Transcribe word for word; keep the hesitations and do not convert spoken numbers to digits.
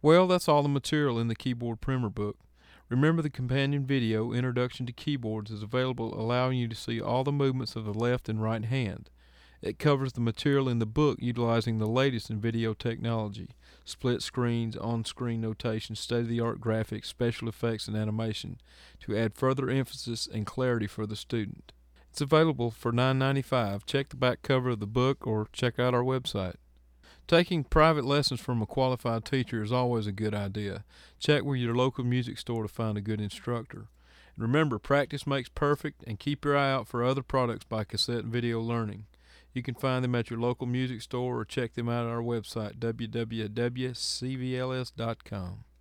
Well, that's all the material in the Keyboard Primer book. Remember, the companion video, Introduction to Keyboards, is available, allowing you to see all the movements of the left and right hand. It covers the material in the book utilizing the latest in video technology: split screens, on-screen notation, state-of-the-art graphics, special effects, and animation to add further emphasis and clarity for the student. It's available for nine ninety-five. Check the back cover of the book or check out our website. Taking private lessons from a qualified teacher is always a good idea. Check with your local music store to find a good instructor. And remember, practice makes perfect, and keep your eye out for other products by Cassette Video Learning. You can find them at your local music store or check them out at our website, w w w dot c v l s dot com.